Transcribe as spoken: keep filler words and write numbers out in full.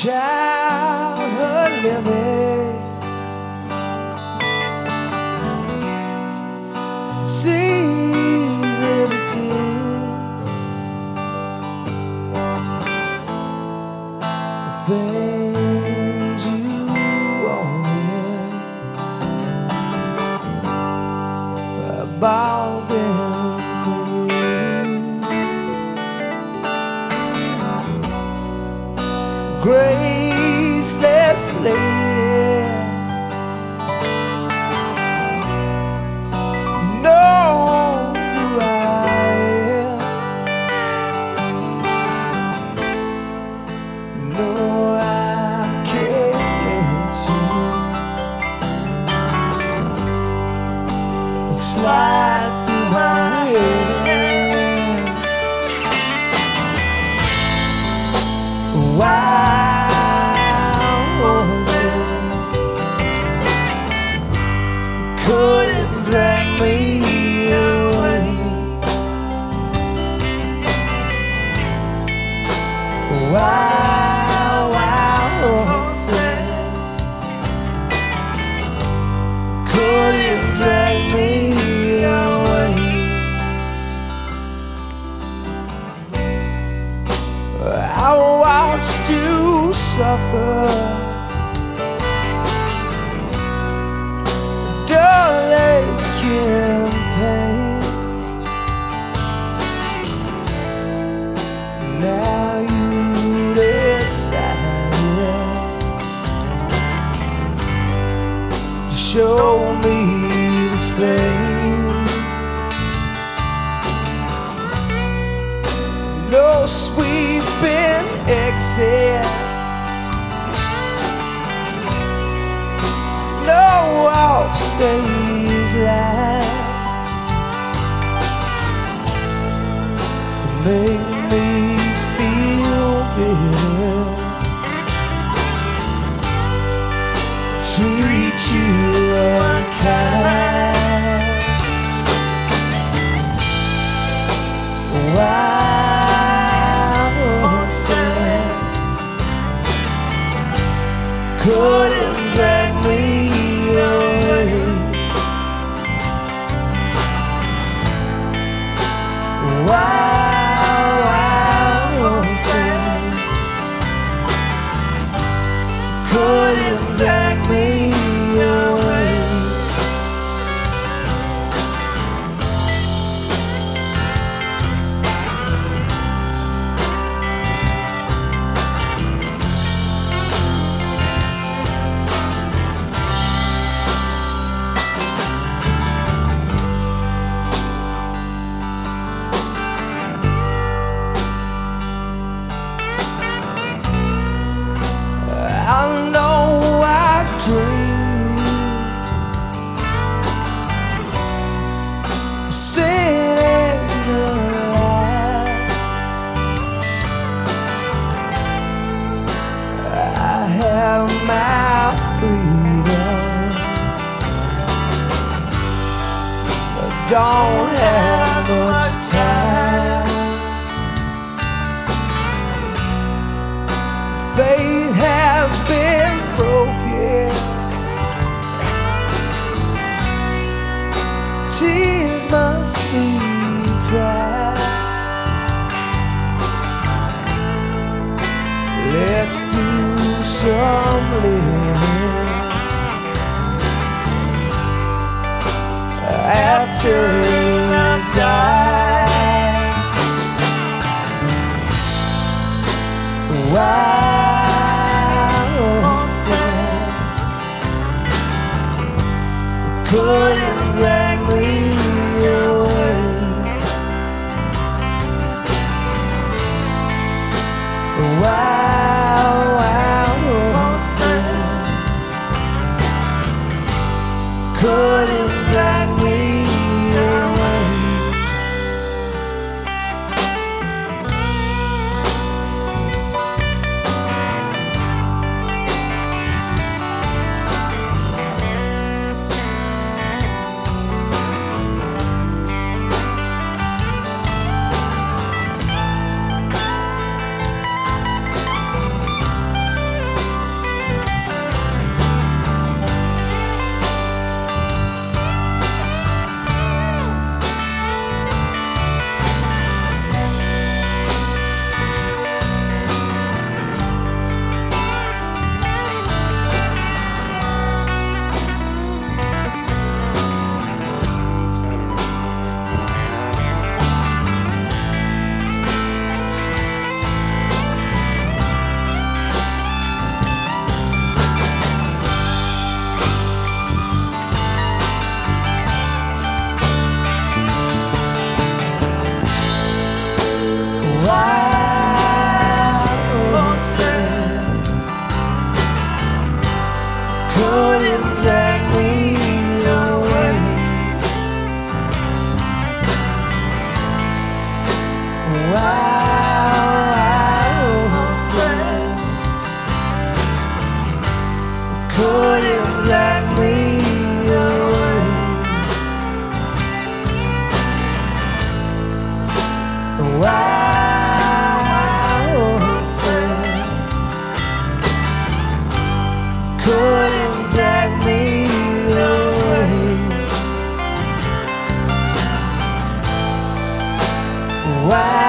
childhood living. It's easy to do. The things you wanted, I bought them for you. Graceless lady, know who I am. No, I can't let you slide through my head. Why? Couldn't drag me away. Why, why was it? Couldn't drag me away. I watched you suffer, dull ache and pain. Now you decided to show me the same. No sweeping exit, no off stage life. Make me feel bitter, treat you unkind. Why was that? Couldn't drag me away. Why? Couldn't drag me away. Why, oh, friend, couldn't drag me away? Why?